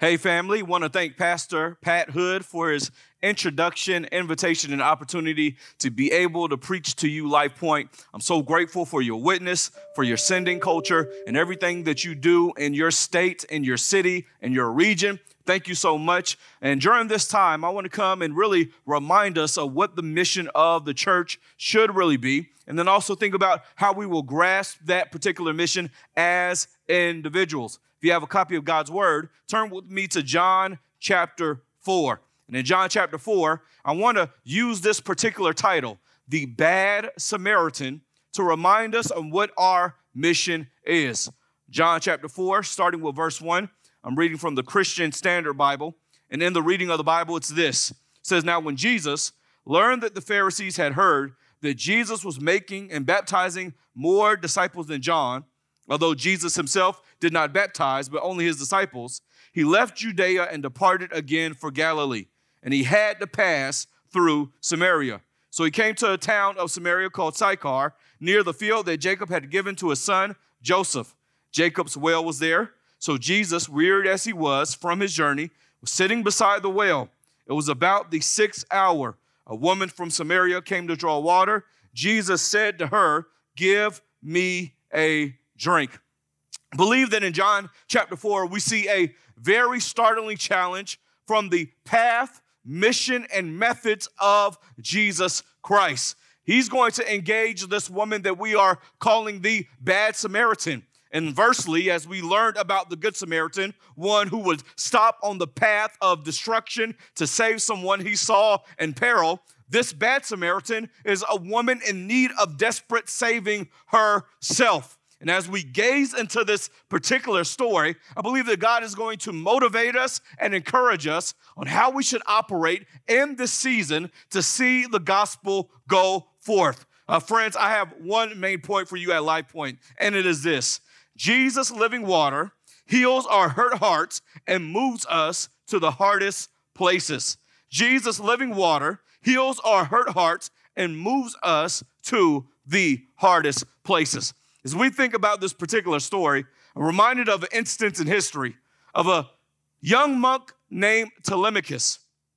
Hey family, want to thank Pastor Pat Hood for his introduction, invitation, and opportunity to be able to preach to you Life Point. I'm so grateful for your witness, for your sending culture, and everything that you do in your state, in your city, in your region. Thank you so much. And during this time, I want to come and really remind us of what the mission of the church should really be, and then also think about how we will grasp that particular mission as individuals. If you have a copy of God's Word, turn with me to John chapter 4. And in John chapter 4, I want to use this particular title, The Bad Samaritan, to remind us of what our mission is. John chapter 4, starting with verse 1. I'm reading from the Christian Standard Bible. And in the reading of the Bible, it's this. It says, "Now when Jesus learned that the Pharisees had heard that Jesus was making and baptizing more disciples than John, although Jesus himself did not baptize, but only his disciples, he left Judea and departed again for Galilee. And he had to pass through Samaria. So he came to a town of Samaria called Sychar, near the field that Jacob had given to his son Joseph. Jacob's well was there. So Jesus, wearied as he was from his journey, was sitting beside the well. It was about the 6th hour. A woman from Samaria came to draw water. Jesus said to her, 'Give me a drink.'" I believe that in John chapter 4, we see a very startling challenge from the path, mission, and methods of Jesus Christ. He's going to engage this woman that we are calling the Bad Samaritan. Inversely, as we learned about the Good Samaritan, one who would stop on the path of destruction to save someone he saw in peril, this Bad Samaritan is a woman in need of desperate saving herself. And as we gaze into this particular story, I believe that God is going to motivate us and encourage us on how we should operate in this season to see the gospel go forth. Friends, I have one main point for you at Life Point, and it is this. Jesus' living water heals our hurt hearts and moves us to the hardest places. Jesus' living water heals our hurt hearts and moves us to the hardest places. As we think about this particular story, I'm reminded of an instance in history of a young monk named Telemachus.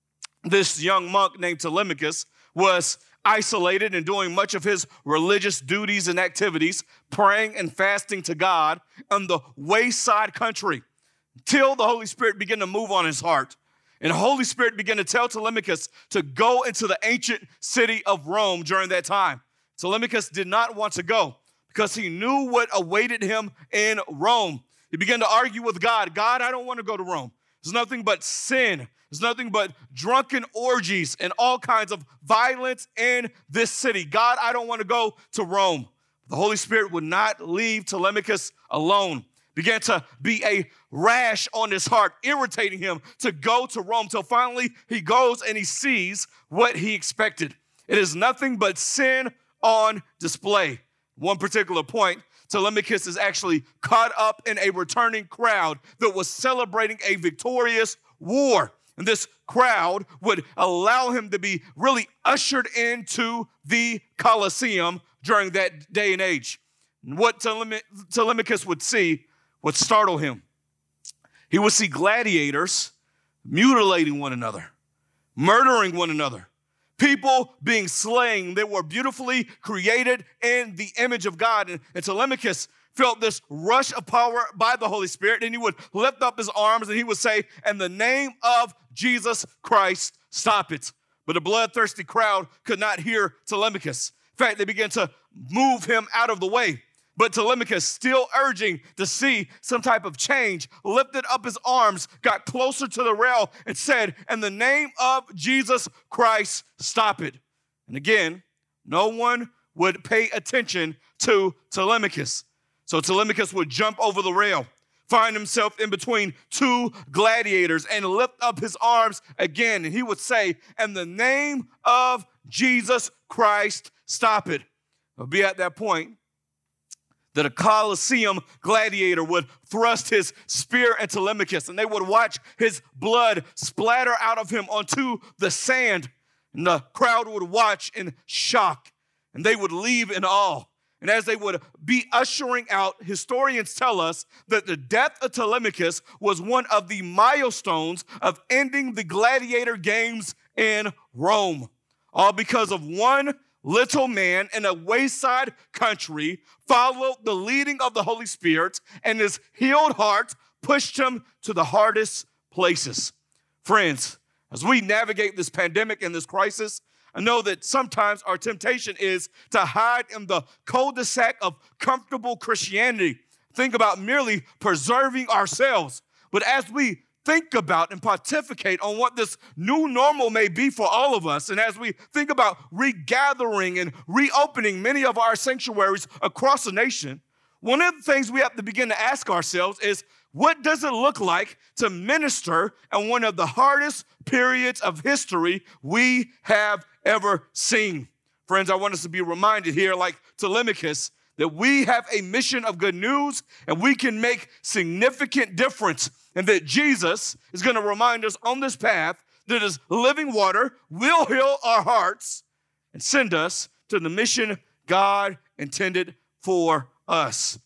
This young monk named Telemachus was isolated and doing much of his religious duties and activities, praying and fasting to God in the wayside country until the Holy Spirit began to move on his heart. And the Holy Spirit began to tell Telemachus to go into the ancient city of Rome during that time. Telemachus did not want to go because he knew what awaited him in Rome. He began to argue with God. God, I don't want to go to Rome. There's nothing but sin. There's nothing but drunken orgies and all kinds of violence in this city. God, I don't want to go to Rome. The Holy Spirit would not leave Telemachus alone. Began to be a rash on his heart, irritating him to go to Rome till finally he goes and he sees what he expected. It is nothing but sin on display. One particular point, Telemachus is actually caught up in a returning crowd that was celebrating a victorious war. And this crowd would allow him to be really ushered into the Colosseum during that day and age. And what Telemachus would see would startle him. He would see gladiators mutilating one another, murdering one another. People being slain that were beautifully created in the image of God. And Telemachus felt this rush of power by the Holy Spirit, and he would lift up his arms and he would say, "In the name of Jesus Christ, stop it." But a bloodthirsty crowd could not hear Telemachus. In fact, they began to move him out of the way. But Telemachus, still urging to see some type of change, lifted up his arms, got closer to the rail, and said, "In the name of Jesus Christ, stop it." And again, no one would pay attention to Telemachus. So Telemachus would jump over the rail, find himself in between two gladiators, and lift up his arms again. And he would say, "In the name of Jesus Christ, stop it." It'll be at that point that a Colosseum gladiator would thrust his spear at Telemachus, and they would watch his blood splatter out of him onto the sand. And the crowd would watch in shock, and they would leave in awe. And as they would be ushering out, historians tell us that the death of Telemachus was one of the milestones of ending the gladiator games in Rome, all because of one little man in a wayside country followed the leading of the Holy Spirit, and his healed heart pushed him to the hardest places. Friends, as we navigate this pandemic and this crisis, I know that sometimes our temptation is to hide in the cul-de-sac of comfortable Christianity. Think about merely preserving ourselves. But as we think about and pontificate on what this new normal may be for all of us, and as we think about regathering and reopening many of our sanctuaries across the nation, one of the things we have to begin to ask ourselves is, what does it look like to minister in one of the hardest periods of history we have ever seen? Friends, I want us to be reminded here, like Telemachus, that we have a mission of good news and we can make significant difference, and that Jesus is going to remind us on this path that his living water will heal our hearts and send us to the mission God intended for us.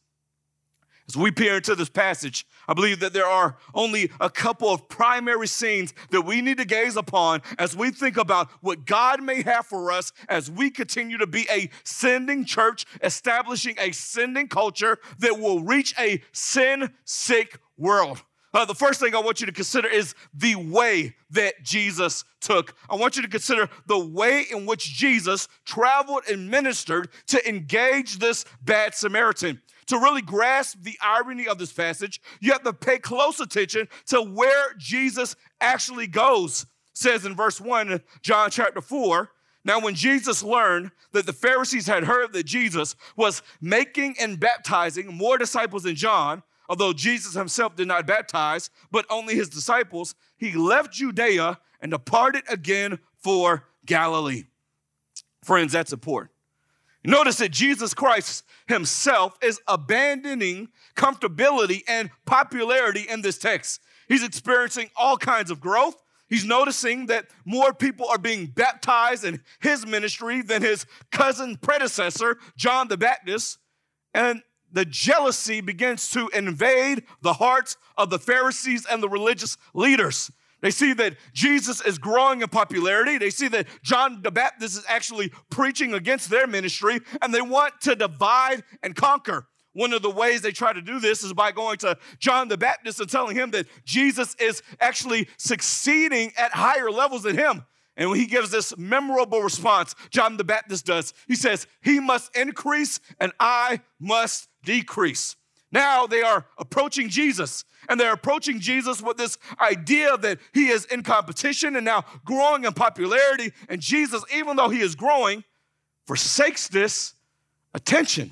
As we peer into this passage, I believe that there are only a couple of primary scenes that we need to gaze upon as we think about what God may have for us as we continue to be a sending church, establishing a sending culture that will reach a sin-sick world. The first thing I want you to consider is the way that Jesus took. I want you to consider the way in which Jesus traveled and ministered to engage this bad Samaritan. To really grasp the irony of this passage, you have to pay close attention to where Jesus actually goes. It says in verse 1, John chapter 4, now when Jesus learned that the Pharisees had heard that Jesus was making and baptizing more disciples than John, although Jesus himself did not baptize, but only his disciples, he left Judea and departed again for Galilee. Friends, that's important. Notice that Jesus Christ himself is abandoning comfortability and popularity in this text. He's experiencing all kinds of growth. He's noticing that more people are being baptized in his ministry than his cousin predecessor, John the Baptist. And the jealousy begins to invade the hearts of the Pharisees and the religious leaders. They see that Jesus is growing in popularity. They see that John the Baptist is actually preaching against their ministry, and they want to divide and conquer. One of the ways they try to do this is by going to John the Baptist and telling him that Jesus is actually succeeding at higher levels than him. And when he gives this memorable response, John the Baptist does, he says, he must increase and I must decrease. Now they are approaching Jesus, and they're approaching Jesus with this idea that he is in competition and now growing in popularity. And Jesus, even though he is growing, forsakes this attention.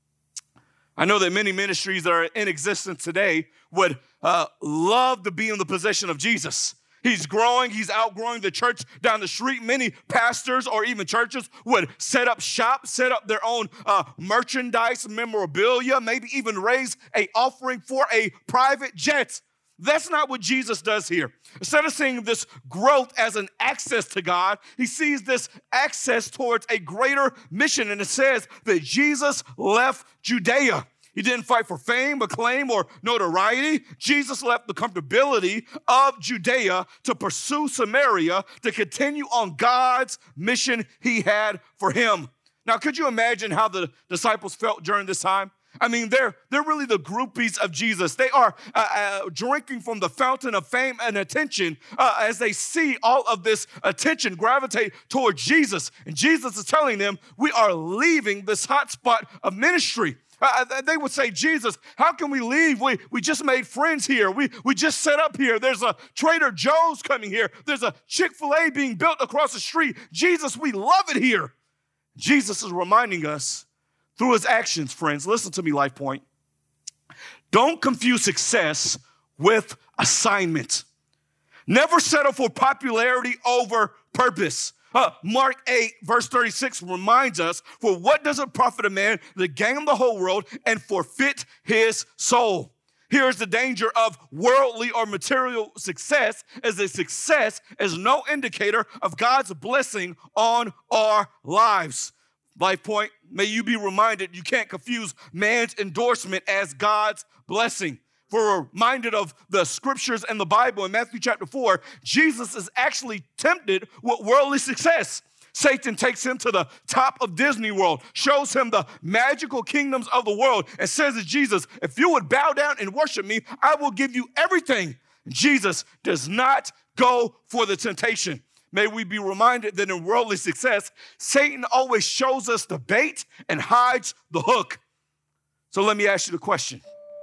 I know that many ministries that are in existence today would love to be in the position of Jesus. He's growing. He's outgrowing the church down the street. Many pastors or even churches would set up shop, set up their own merchandise, memorabilia, maybe even raise an offering for a private jet. That's not what Jesus does here. Instead of seeing this growth as an access to God, he sees this access towards a greater mission. And it says that Jesus left Judea. He didn't fight for fame, acclaim, or notoriety. Jesus left the comfortability of Judea to pursue Samaria, to continue on God's mission he had for him. Now, could you imagine how the disciples felt during this time? I mean, they're really the groupies of Jesus. They are drinking from the fountain of fame and attention as they see all of this attention gravitate toward Jesus. And Jesus is telling them, we are leaving this hotspot of ministry. They would say, Jesus, how can we leave? We just made friends here. We just set up here. There's a Trader Joe's coming here. There's a Chick-fil-A being built across the street. Jesus, we love it here. Jesus is reminding us through his actions, friends. Listen to me, Life Point. Don't confuse success with assignment. Never settle for popularity over purpose. Mark 8, verse 36 reminds us, for what does it profit a man to gain the whole world and forfeit his soul? Here's the danger of worldly or material success, as a success is no indicator of God's blessing on our lives. Life Point, may you be reminded you can't confuse man's endorsement as God's blessing. For we're reminded of the scriptures and the Bible in Matthew chapter 4, Jesus is actually tempted with worldly success. Satan takes him to the top of Disney World, shows him the magical kingdoms of the world, and says to Jesus, if you would bow down and worship me, I will give you everything. Jesus does not go for the temptation. May we be reminded that in worldly success, Satan always shows us the bait and hides the hook. So let me ask you the question.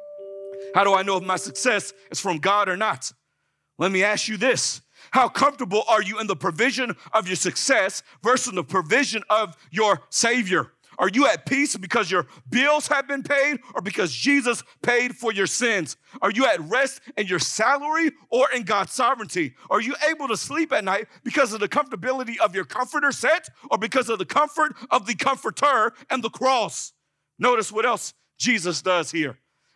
How do I know if my success is from God or not? Let me ask you this. How comfortable are you in the provision of your success versus the provision of your Savior? Are you at peace because your bills have been paid or because Jesus paid for your sins? Are you at rest in your salary or in God's sovereignty? Are you able to sleep at night because of the comfortability of your comforter set or because of the comfort of the comforter and the cross? Notice what else Jesus does here.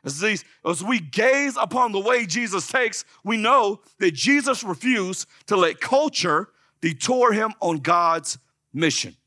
As we gaze upon the way Jesus takes, we know that Jesus refused to let culture detour him on God's mission.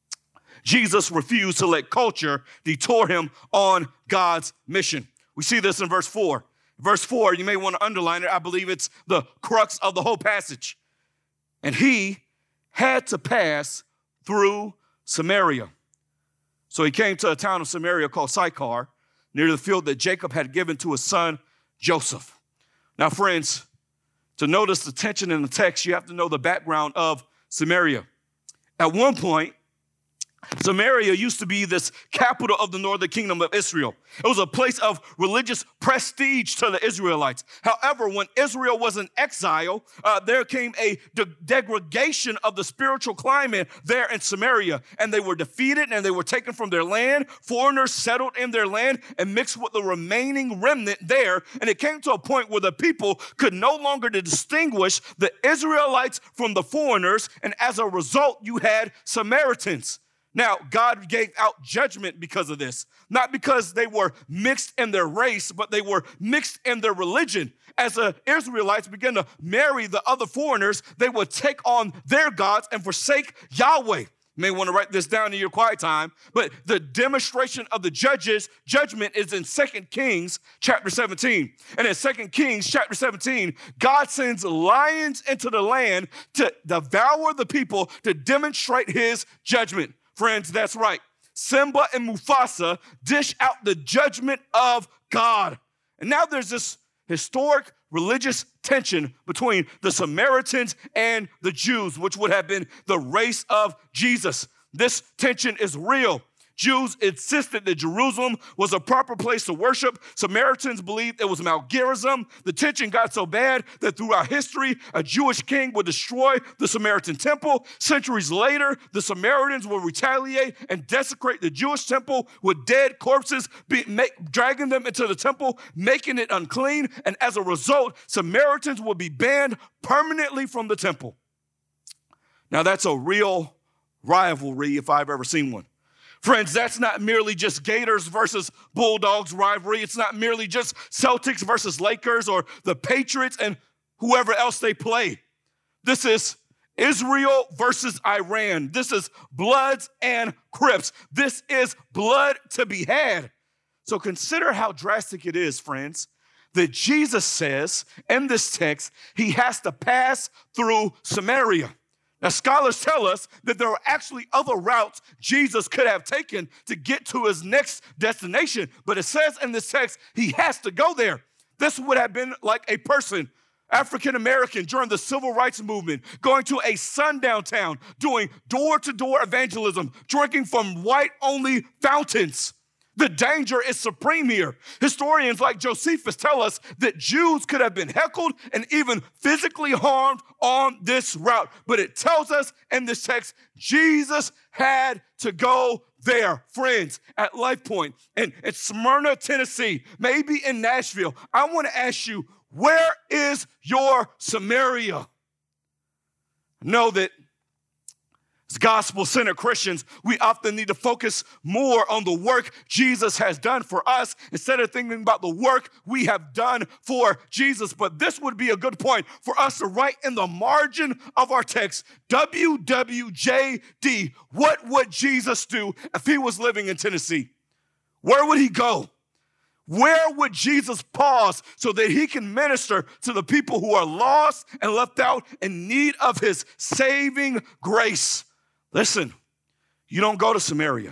Jesus refused to let culture detour him on God's mission. We see this in verse 4. Verse 4, you may want to underline it. I believe it's the crux of the whole passage. And he had to pass through Samaria. So he came to a town of Samaria called Sychar, near the field that Jacob had given to his son, Joseph. Now, friends, to notice the tension in the text, you have to know the background of Samaria. At one point, Samaria used to be this capital of the northern kingdom of Israel. It was a place of religious prestige to the Israelites. However, when Israel was in exile, there came a degradation of the spiritual climate there in Samaria, and they were defeated and they were taken from their land. Foreigners settled in their land and mixed with the remaining remnant there, and it came to a point where the people could no longer distinguish the Israelites from the foreigners, and as a result, you had Samaritans. Now, God gave out judgment because of this, not because they were mixed in their race, but they were mixed in their religion. As the Israelites began to marry the other foreigners, they would take on their gods and forsake Yahweh. You may want to write this down in your quiet time, but the demonstration of the judgment is in 2 Kings chapter 17. And in 2 Kings chapter 17, God sends lions into the land to devour the people to demonstrate his judgment. Friends, that's right. Simba and Mufasa dish out the judgment of God. And now there's this historic religious tension between the Samaritans and the Jews, which would have been the race of Jesus. This tension is real. Jews insisted that Jerusalem was a proper place to worship. Samaritans believed it was Mount Gerizim. The tension got so bad that throughout history, a Jewish king would destroy the Samaritan temple. Centuries later, the Samaritans would retaliate and desecrate the Jewish temple with dead corpses, dragging them into the temple, making it unclean. And as a result, Samaritans would be banned permanently from the temple. Now, that's a real rivalry if I've ever seen one. Friends, that's not merely just Gators versus Bulldogs rivalry. It's not merely just Celtics versus Lakers or the Patriots and whoever else they play. This is Israel versus Iran. This is Bloods and Crips. This is blood to be had. So consider how drastic it is, friends, that Jesus says in this text, he has to pass through Samaria. Now, scholars tell us that there are actually other routes Jesus could have taken to get to his next destination, but it says in this text, he has to go there. This would have been like a person, African-American, during the civil rights movement, going to a sundown town, doing door-to-door evangelism, drinking from white-only fountains. The danger is supreme here. Historians like Josephus tell us that Jews could have been heckled and even physically harmed on this route. But it tells us in this text, Jesus had to go there. Friends, at Life Point, in Smyrna, Tennessee, maybe in Nashville, I want to ask you, where is your Samaria? Know that As gospel-centered Christians, we often need to focus more on the work Jesus has done for us instead of thinking about the work we have done for Jesus. But this would be a good point for us to write in the margin of our text, WWJD. What would Jesus do if he was living in Tennessee? Where would he go? Where would Jesus pause so that he can minister to the people who are lost and left out in need of his saving grace? Listen, you don't go to Samaria.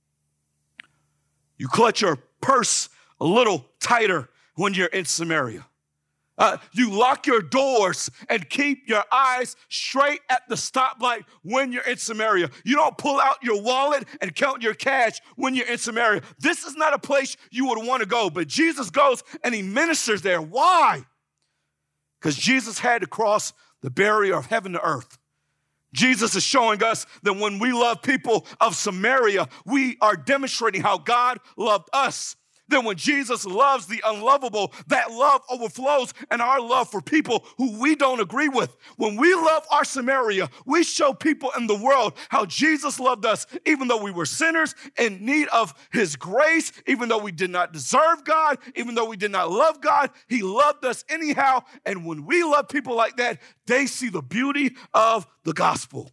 You clutch your purse a little tighter when you're in Samaria. You lock your doors and keep your eyes straight at the stoplight when you're in Samaria. You don't pull out your wallet and count your cash when you're in Samaria. This is not a place you would want to go, but Jesus goes and he ministers there. Why? Because Jesus had to cross the barrier of heaven to earth. Jesus is showing us that when we love people of Samaria, we are demonstrating how God loved us. Then when Jesus loves the unlovable, that love overflows in our love for people who we don't agree with. When we love our Samaria, we show people in the world how Jesus loved us, even though we were sinners in need of his grace, even though we did not deserve God, even though we did not love God, he loved us anyhow. And when we love people like that, they see the beauty of the gospel.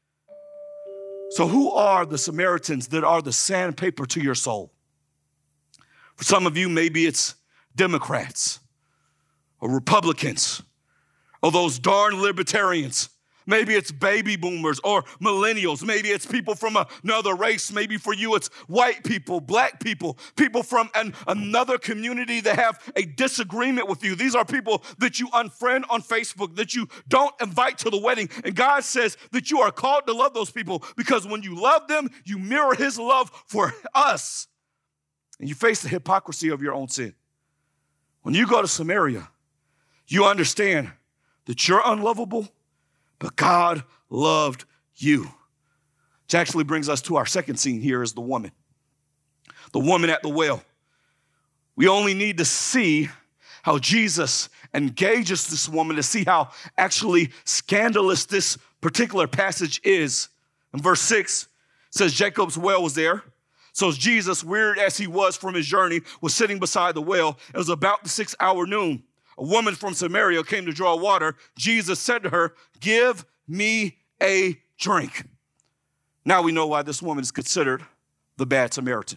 So who are the Samaritans that are the sandpaper to your soul? For some of you, maybe it's Democrats or Republicans or those darn libertarians. Maybe it's baby boomers or millennials. Maybe it's people from another race. Maybe for you, it's white people, black people, people from another community that have a disagreement with you. These are people that you unfriend on Facebook, that you don't invite to the wedding. And God says that you are called to love those people because when you love them, you mirror his love for us. And you face the hypocrisy of your own sin. When you go to Samaria, you understand that you're unlovable, but God loved you. Which actually brings us to our second scene here is the woman. The woman at the well. We only need to see how Jesus engages this woman to see how actually scandalous this particular passage is. In verse 6, it says Jacob's well was there. So Jesus, wearied as he was from his journey, was sitting beside the well. It was about the 6th hour noon. A woman from Samaria came to draw water. Jesus said to her, "Give me a drink." Now we know why this woman is considered the bad Samaritan.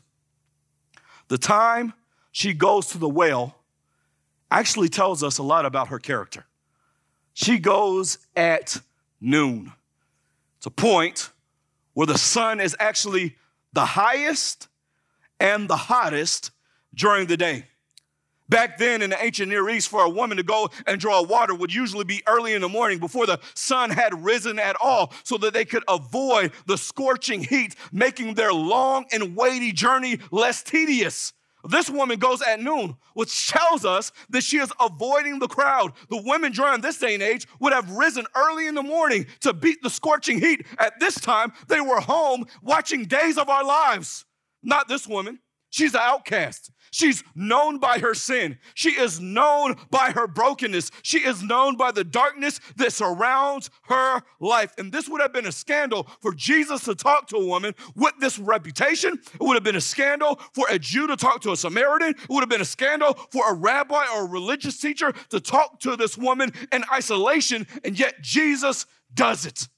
The time she goes to the well actually tells us a lot about her character. She goes at noon. It's a point where the sun is actually the highest and the hottest during the day. Back then in the ancient Near East, for a woman to go and draw water would usually be early in the morning before the sun had risen at all so that they could avoid the scorching heat, making their long and weighty journey less tedious. This woman goes at noon, which tells us that she is avoiding the crowd. The women during this day and age would have risen early in the morning to beat the scorching heat. At this time, they were home watching Days of Our Lives. Not this woman. She's an outcast. She's known by her sin. She is known by her brokenness. She is known by the darkness that surrounds her life. And this would have been a scandal for Jesus to talk to a woman with this reputation. It would have been a scandal for a Jew to talk to a Samaritan. It would have been a scandal for a rabbi or a religious teacher to talk to this woman in isolation. And yet Jesus does it.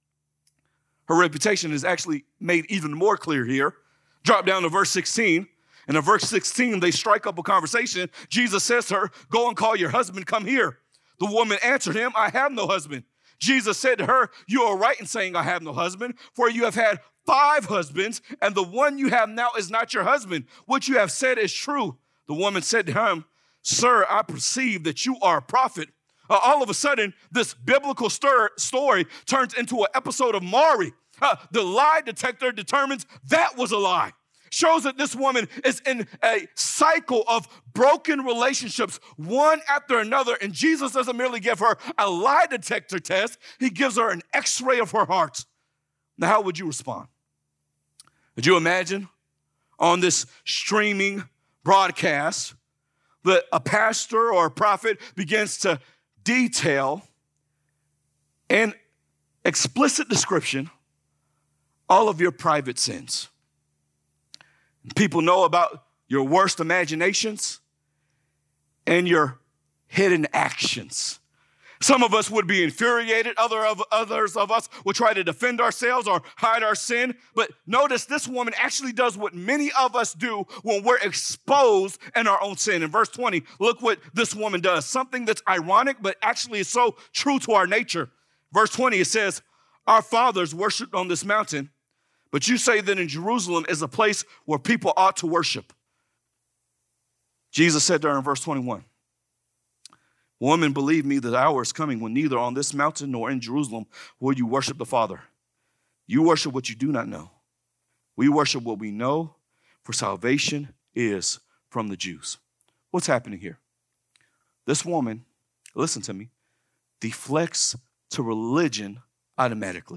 Her reputation is actually made even more clear here. Drop down to verse 16. And in verse 16, they strike up a conversation. Jesus says to her, "Go and call your husband, come here." The woman answered him, "I have no husband." Jesus said to her, "You are right in saying I have no husband, for you have had 5 husbands, and the one you have now is not your husband. What you have said is true." The woman said to him, "Sir, I perceive that you are a prophet." All of a sudden, this biblical story turns into an episode of Maury. The lie detector determines that was a lie. Shows that this woman is in a cycle of broken relationships, one after another. And Jesus doesn't merely give her a lie detector test, he gives her an x-ray of her heart. Now, how would you respond? Would you imagine on this streaming broadcast that a pastor or a prophet begins to detail in explicit description all of your private sins. People know about your worst imaginations and your hidden actions. Some of us would be infuriated. Others of us would try to defend ourselves or hide our sin. But notice this woman actually does what many of us do when we're exposed in our own sin. In verse 20, look what this woman does. Something that's ironic, but actually is so true to our nature. Verse 20, it says, our fathers worshiped on this mountain, but you say that in Jerusalem is a place where people ought to worship. Jesus said there in verse 21, woman, believe me, the hour is coming when neither on this mountain nor in Jerusalem will you worship the Father. You worship what you do not know. We worship what we know, for salvation is from the Jews. What's happening here? This woman, listen to me, deflects to religion automatically.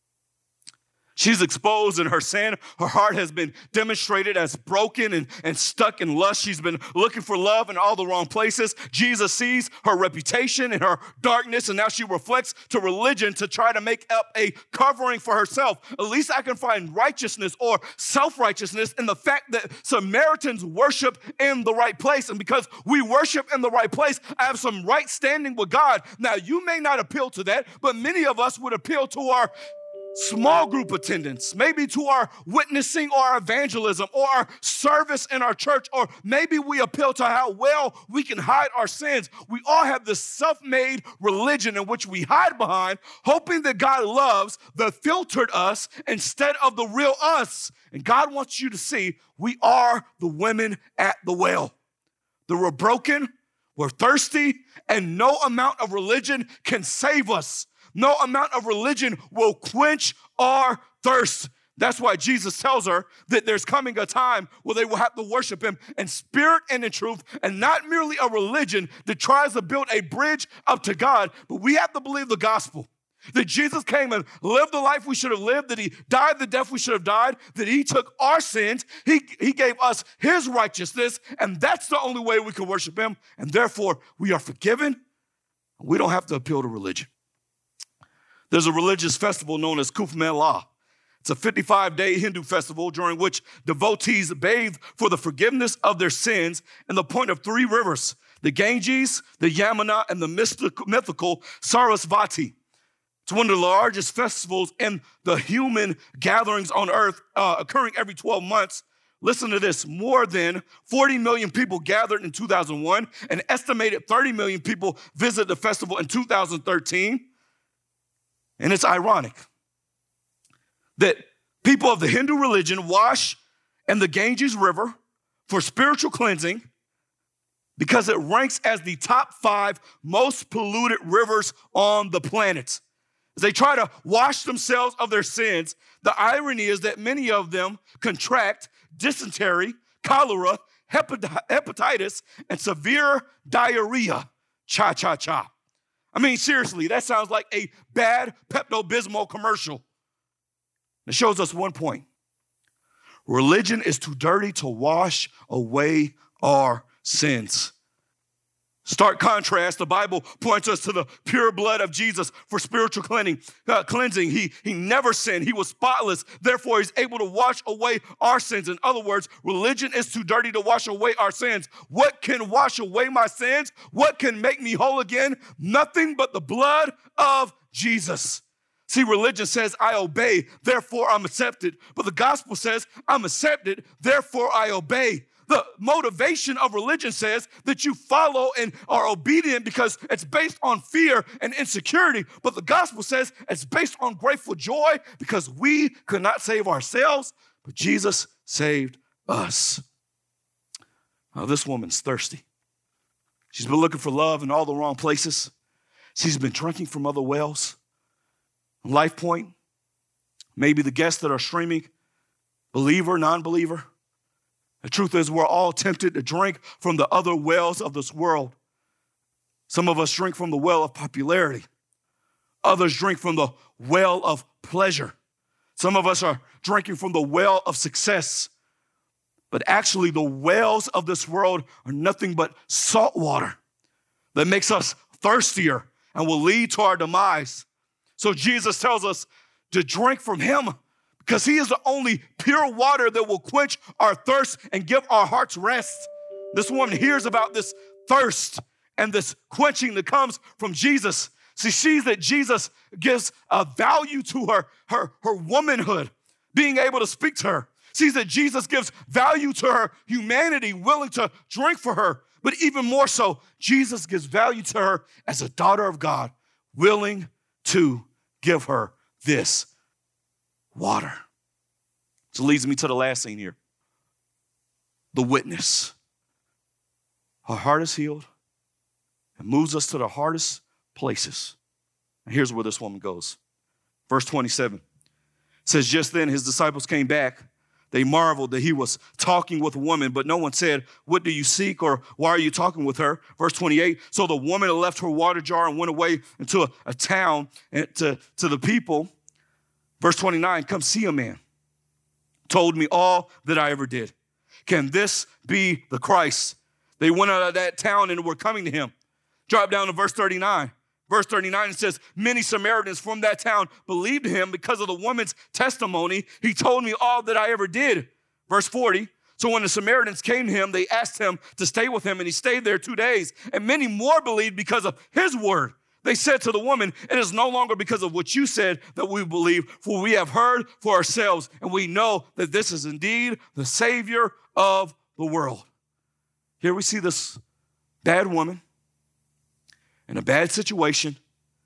She's exposed in her sin. Her heart has been demonstrated as broken and stuck in lust. She's been looking for love in all the wrong places. Jesus sees her reputation and her darkness, and now she reflects to religion to try to make up a covering for herself. At least I can find righteousness or self-righteousness in the fact that Samaritans worship in the right place. And because we worship in the right place, I have some right standing with God. Now, you may not appeal to that, but many of us would appeal to our small group attendance, maybe to our witnessing or our evangelism or our service in our church, or maybe we appeal to how well we can hide our sins. We all have this self-made religion in which we hide behind, hoping that God loves the filtered us instead of the real us. And God wants you to see we are the women at the well. That we're broken, we're thirsty, and no amount of religion can save us. No amount of religion will quench our thirst. That's why Jesus tells her that there's coming a time where they will have to worship him in spirit and in truth, and not merely a religion that tries to build a bridge up to God, but we have to believe the gospel. That Jesus came and lived the life we should have lived, that he died the death we should have died, that he took our sins, he gave us his righteousness, and that's the only way we can worship him, and therefore we are forgiven. We don't have to appeal to religion. There's a religious festival known as Kumbh Mela. It's a 55-day Hindu festival during which devotees bathe for the forgiveness of their sins in the point of three rivers, the Ganges, the Yamuna, and the mythical Sarasvati. It's one of the largest festivals in the human gatherings on earth, occurring every 12 months. Listen to this. More than 40 million people gathered in 2001. An estimated 30 million people visited the festival in 2013. And it's ironic that people of the Hindu religion wash in the Ganges River for spiritual cleansing because it ranks as the top 5 most polluted rivers on the planet. As they try to wash themselves of their sins, the irony is that many of them contract dysentery, cholera, hepatitis, and severe diarrhea. Cha-cha-cha. I mean, seriously, that sounds like a bad Pepto-Bismol commercial. It shows us one point. Religion is too dirty to wash away our sins. Stark contrast, the Bible points us to the pure blood of Jesus for spiritual cleansing. He never sinned. He was spotless. Therefore, he's able to wash away our sins. In other words, religion is too dirty to wash away our sins. What can wash away my sins? What can make me whole again? Nothing but the blood of Jesus. See, religion says, I obey, therefore I'm accepted. But the gospel says, I'm accepted, therefore I obey. The motivation of religion says that you follow and are obedient because it's based on fear and insecurity. But the gospel says it's based on grateful joy because we could not save ourselves, but Jesus saved us. Now, this woman's thirsty. She's been looking for love in all the wrong places. She's been drinking from other wells. Life Point, maybe the guests that are streaming, believer, non-believer. The truth is we're all tempted to drink from the other wells of this world. Some of us drink from the well of popularity. Others drink from the well of pleasure. Some of us are drinking from the well of success. But actually, the wells of this world are nothing but salt water that makes us thirstier and will lead to our demise. So Jesus tells us to drink from him because he is the only pure water that will quench our thirst and give our hearts rest. This woman hears about this thirst and this quenching that comes from Jesus. She sees that Jesus gives a value to her womanhood, being able to speak to her. Sees that Jesus gives value to her humanity, willing to drink for her. But even more so, Jesus gives value to her as a daughter of God, willing to give her this water. So leads me to the last scene here. The witness. Her heart is healed and moves us to the hardest places. And here's where this woman goes. Verse 27 says, just then his disciples came back. They marveled that he was talking with a woman, but no one said, what do you seek, or why are you talking with her? Verse 28, so the woman left her water jar and went away into a town and to the people. Verse 29, come see a man. Told me all that I ever did. Can this be the Christ? They went out of that town and were coming to him. Drop down to verse 39. Verse 39, it says, many Samaritans from that town believed him because of the woman's testimony. He told me all that I ever did. Verse 40, so when the Samaritans came to him, they asked him to stay with him, and he stayed there 2 days. And many more believed because of his word. They said to the woman, it is no longer because of what you said that we believe, for we have heard for ourselves, and we know that this is indeed the Savior of the world. Here we see this bad woman in a bad situation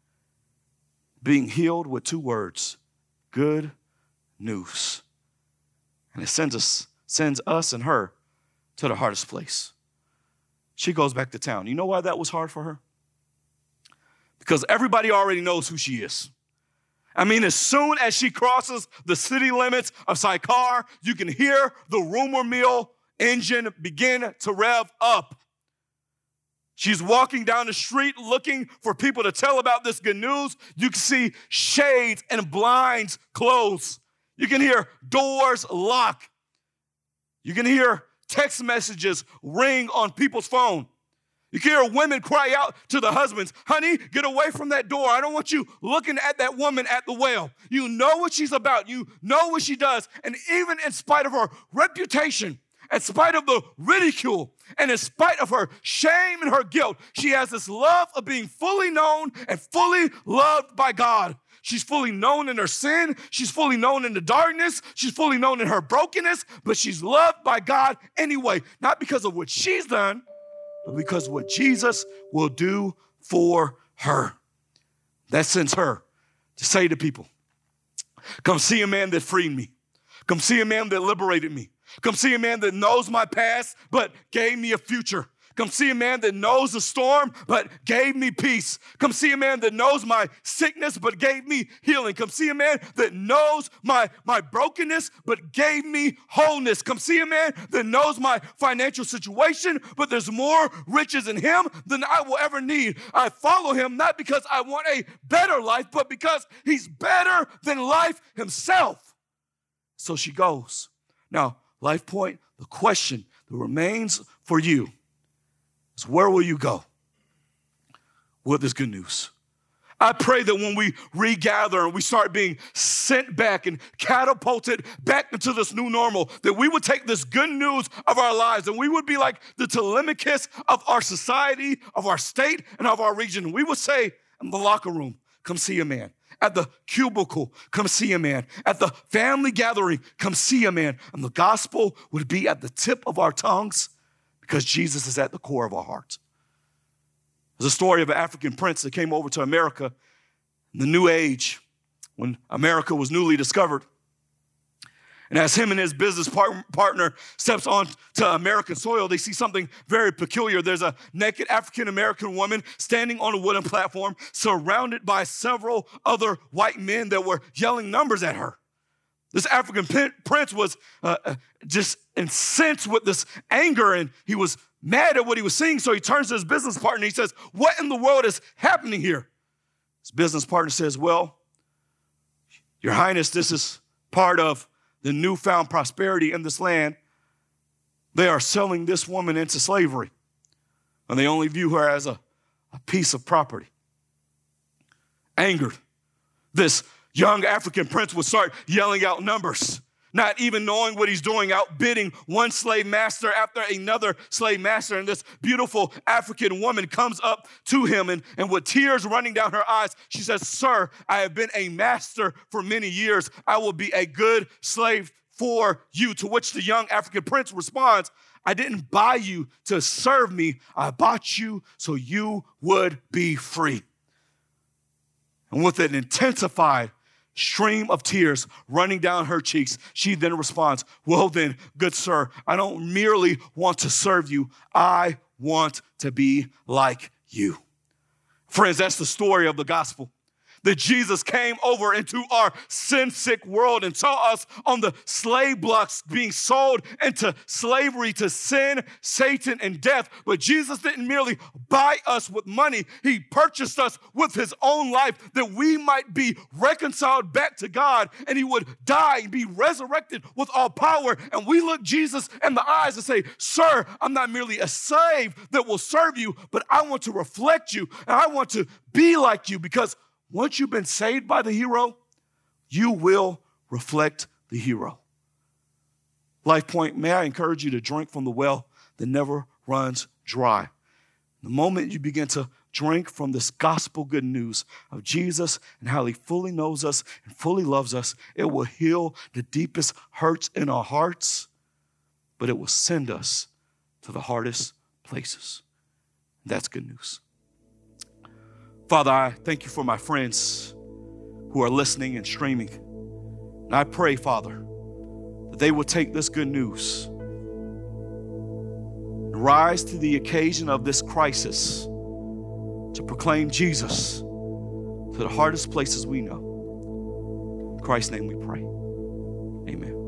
being healed with 2 words, good news. And it sends us and her to the hardest place. She goes back to town. You know why that was hard for her? Because everybody already knows who she is. I mean, as soon as she crosses the city limits of Sychar, you can hear the rumor mill engine begin to rev up. She's walking down the street looking for people to tell about this good news. You can see shades and blinds close. You can hear doors lock. You can hear text messages ring on people's phone. You can hear women cry out to the husbands, honey, get away from that door. I don't want you looking at that woman at the well. You know what she's about. You know what she does. And even in spite of her reputation, in spite of the ridicule, and in spite of her shame and her guilt, she has this love of being fully known and fully loved by God. She's fully known in her sin. She's fully known in the darkness. She's fully known in her brokenness, but she's loved by God anyway, not because of what she's done, but because of what Jesus will do for her. That sends her to say to people, come see a man that freed me. Come see a man that liberated me. Come see a man that knows my past, but gave me a future. Come see a man that knows the storm, but gave me peace. Come see a man that knows my sickness, but gave me healing. Come see a man that knows my brokenness, but gave me wholeness. Come see a man that knows my financial situation, but there's more riches in him than I will ever need. I follow him not because I want a better life, but because he's better than life himself. So she goes. Now, Life Point, the question that remains for you is, where will you go with this good news? I pray that when we regather and we start being sent back and catapulted back into this new normal, that we would take this good news of our lives and we would be like the Telemachus of our society, of our state, and of our region. We would say in the locker room, come see a man. At the cubicle, come see a man. At the family gathering, come see a man. And the gospel would be at the tip of our tongues because Jesus is at the core of our hearts. There's a story of an African prince that came over to America in the New Age when America was newly discovered. And as him and his business partner steps on to American soil, they see something very peculiar. There's a naked African-American woman standing on a wooden platform surrounded by several other white men that were yelling numbers at her. This African prince was just incensed with this anger, and he was mad at what he was seeing. So he turns to his business partner and he says, what in the world is happening here? His business partner says, well, Your Highness, this is part of the newfound prosperity in this land. They are selling this woman into slavery, and they only view her as a piece of property. Angered, this Young African prince would start yelling out numbers, not even knowing what he's doing, outbidding one slave master after another slave master. And this beautiful African woman comes up to him and with tears running down her eyes, she says, "Sir, I have been a master for many years. I will be a good slave for you." To which the young African prince responds, "I didn't buy you to serve me. I bought you so you would be free." And with an intensified stream of tears running down her cheeks, she then responds, "Well then, good sir, I don't merely want to serve you. I want to be like you." Friends, that's the story of the gospel. That Jesus came over into our sin-sick world and saw us on the slave blocks being sold into slavery to sin, Satan, and death. But Jesus didn't merely buy us with money. He purchased us with his own life that we might be reconciled back to God, and he would die and be resurrected with all power. And we look Jesus in the eyes and say, "Sir, I'm not merely a slave that will serve you, but I want to reflect you, and I want to be like you," because once you've been saved by the hero, you will reflect the hero. Life Point, may I encourage you to drink from the well that never runs dry. The moment you begin to drink from this gospel good news of Jesus and how he fully knows us and fully loves us, it will heal the deepest hurts in our hearts, but it will send us to the hardest places. That's good news. Father, I thank you for my friends who are listening and streaming. And I pray, Father, that they will take this good news and rise to the occasion of this crisis to proclaim Jesus to the hardest places we know. In Christ's name we pray. Amen.